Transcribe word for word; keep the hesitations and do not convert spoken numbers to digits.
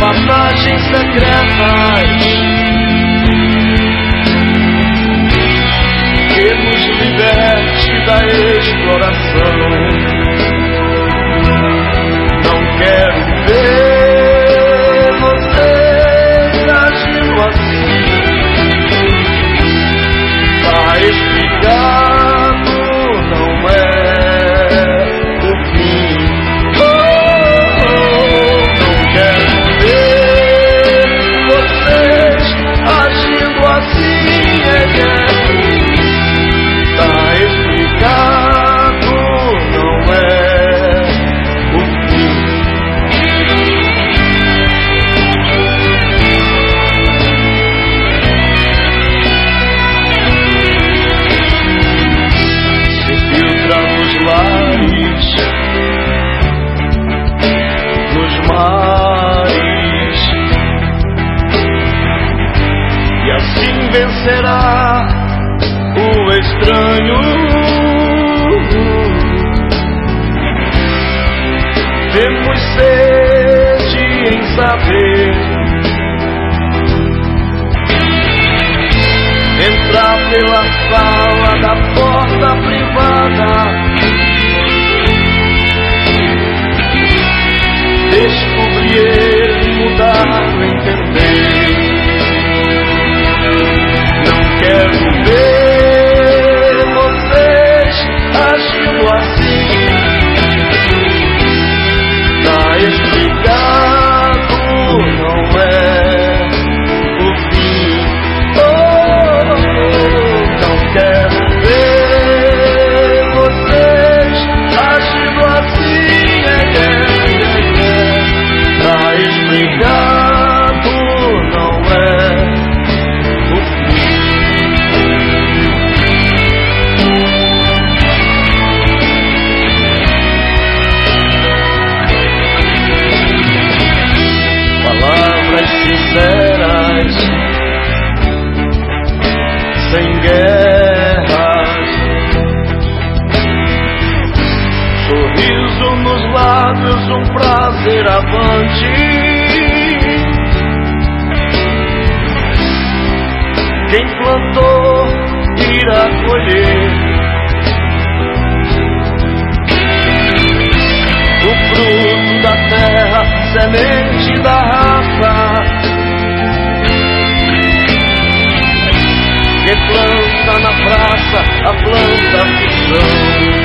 passagens secretas que nos liberte da exploração. Não quero ver você agindo assim. Tá explicado, não é o fim. Oh, oh, não quero ver vocês agindo assim, é, é. Tá explicado, não é o fim. Se filtra nos lares, nos mares, e assim vencerá o estranho. Temos sede em saber, entrar pela sala da porta privada, descobrir, mudar, entender. Não quero ver vocês agindo assim. Tá explicado, não é o fim. Oh, oh, não quero ver vocês agindo assim. É, é, é. Tá explicado, não é o fim. Palavras sinceras, sem guerras, sorriso nos lábios, um prazer avante. Quem plantou irá colher o fruto da terra, semente da raça. Quem planta na praça, a planta ficção.